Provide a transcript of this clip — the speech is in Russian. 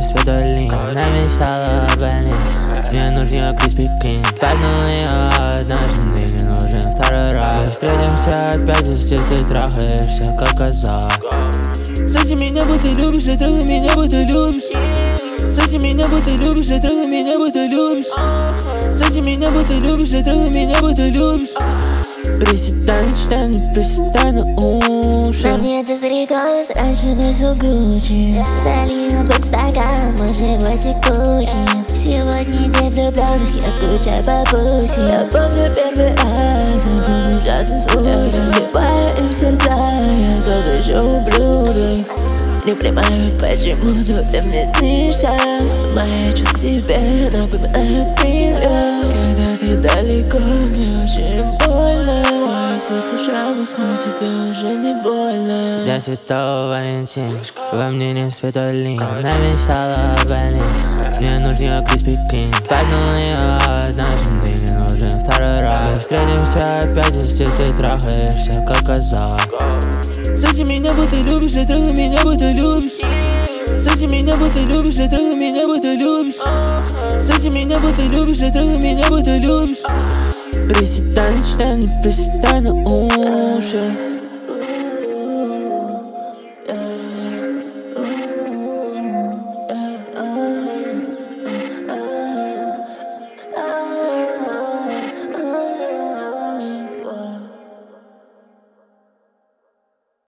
святой линии. Она мечтала о больнице, мне нужен ее Криспи Крим. Спрятал ее однажды, мне не нужен второй раз. Мы встретимся опять, если ты трахаешься как коза. Соси меня, будто любишь, и трогай меня, будто любишь. Соси меня, будто любишь, и трогай меня, будто любишь. Соси меня, будто любишь, и трогай меня, будто любишь. Приседай на уши. На мне джаз рекорд, раньше носил Гуччи. Залил твой стакан, мой живот текучий. Сегодня день влюбленных, я скучаю по пути. Я помню первый раз, я помню частый случай. Разбиваю им сердца, я тот еще ублюдок. Не понимаю, почему тут ты мне снишься. Мои чувства к тебе напоминают фильм. Когда ты далеко, мне очень больно. Твое сердце в шрамах, но тебе уже не больно. Для Святого Валентина во мне нет святой линии. Она мечтала о больнице, мне нужен ее Криспи Крим. Спрятал ее однажды, мне не нужен второй раз. Мы встретимся опять, если ты трахаешься как коза. Соси меня, будто любишь, и трогай меня, будто любишь. Соси меня, будто любишь, и трогай меня, будто любишь. Соси меня, будто любишь, и трогай меня, будто любишь. Приседай на уши.